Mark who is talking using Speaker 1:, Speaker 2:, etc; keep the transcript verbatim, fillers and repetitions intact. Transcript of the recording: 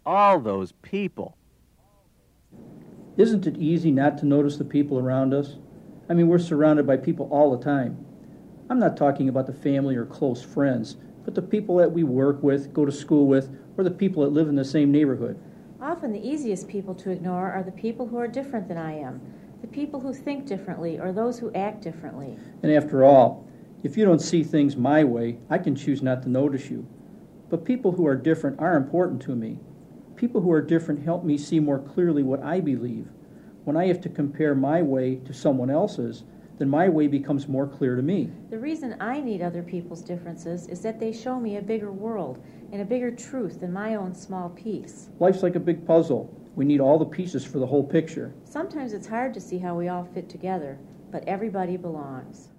Speaker 1: all those people.
Speaker 2: Isn't it easy not to notice the people around us? I mean, we're surrounded by people all the time. I'm not talking about the family or close friends, but the people that we work with, go to school with, or the people that live in the same neighborhood.
Speaker 3: Often the easiest people to ignore are the people who are different than I am, the people who think differently or those who act differently.
Speaker 2: And after all, if you don't see things my way, I can choose not to notice you. But people who are different are important to me. People who are different help me see more clearly what I believe. When I have to compare my way to someone else's, then my way becomes more clear to me.
Speaker 3: The reason I need other people's differences is that they show me a bigger world and a bigger truth than my own small piece.
Speaker 2: Life's like a big puzzle. We need all the pieces for the whole picture.
Speaker 3: Sometimes it's hard to see how we all fit together, but everybody belongs.